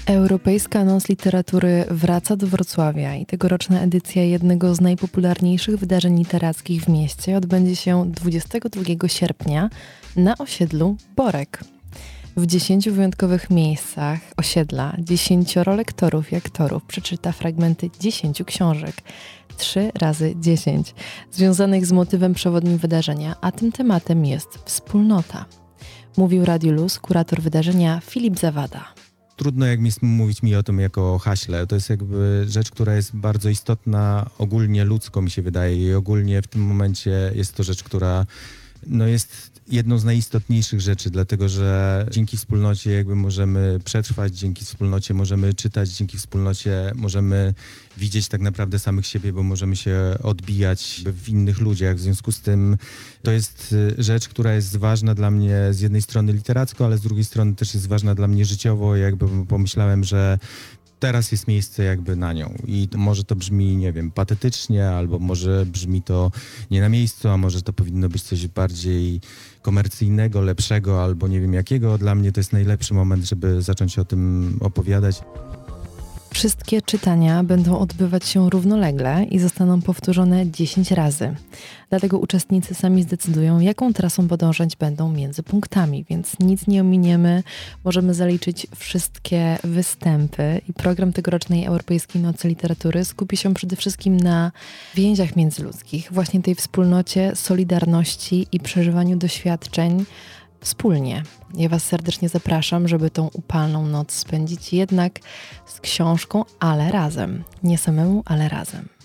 Europejska Noc Literatury wraca do Wrocławia i tegoroczna edycja jednego z najpopularniejszych wydarzeń literackich w mieście odbędzie się 22 sierpnia na osiedlu Borek. W 10 wyjątkowych miejscach osiedla 10 lektorów i aktorów przeczyta fragmenty 10 książek, 3 razy 10, związanych z motywem przewodnim wydarzenia, a tym tematem jest wspólnota. Mówił Radiu Luz kurator wydarzenia Filip Zawada. Trudno mówić mi o tym jako o haśle. To jest jakby rzecz, która jest bardzo istotna ogólnie ludzko, mi się wydaje. I ogólnie w tym momencie jest to rzecz, która jest jedną z najistotniejszych rzeczy, dlatego że dzięki wspólnocie jakby możemy przetrwać, dzięki wspólnocie możemy czytać, dzięki wspólnocie możemy widzieć tak naprawdę samych siebie, bo możemy się odbijać w innych ludziach. W związku z tym to jest rzecz, która jest ważna dla mnie z jednej strony literacko, ale z drugiej strony też jest ważna dla mnie życiowo. Jakby pomyślałem, że teraz jest miejsce jakby na nią i może to brzmi, nie wiem, patetycznie, albo może brzmi to nie na miejscu, a może to powinno być coś bardziej komercyjnego, lepszego, albo nie wiem jakiego. Dla mnie to jest najlepszy moment, żeby zacząć o tym opowiadać. Wszystkie czytania będą odbywać się równolegle i zostaną powtórzone 10 razy. Dlatego uczestnicy sami zdecydują, jaką trasą podążać będą między punktami, więc nic nie ominiemy. Możemy zaliczyć wszystkie występy i program tegorocznej Europejskiej Nocy Literatury skupi się przede wszystkim na więziach międzyludzkich, właśnie tej wspólnocie, solidarności i przeżywaniu doświadczeń wspólnie. Ja Was serdecznie zapraszam, żeby tą upalną noc spędzić jednak z książką, ale razem. Nie samemu, ale razem.